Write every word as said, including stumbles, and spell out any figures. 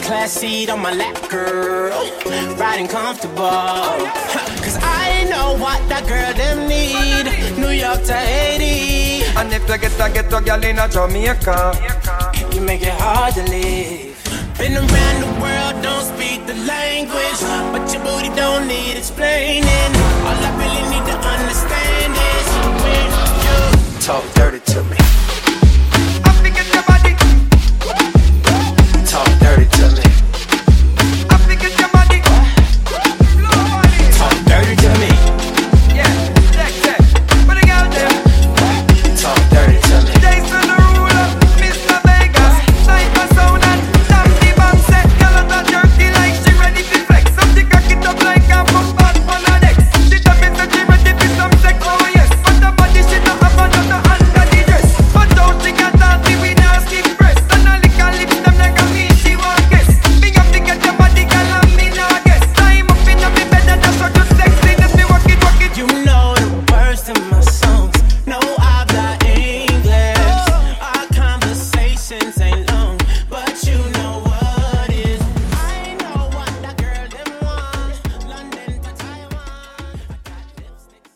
class seat on my lap, girl. Riding comfortable. Cause I know what that girl them need. New York to Haiti. And if you get a get a girl in a Jamaica, you make it hard to live. Been around the world, don't speak the language, but your booty don't need explaining. All I really need to understand is when you talk dirty to me.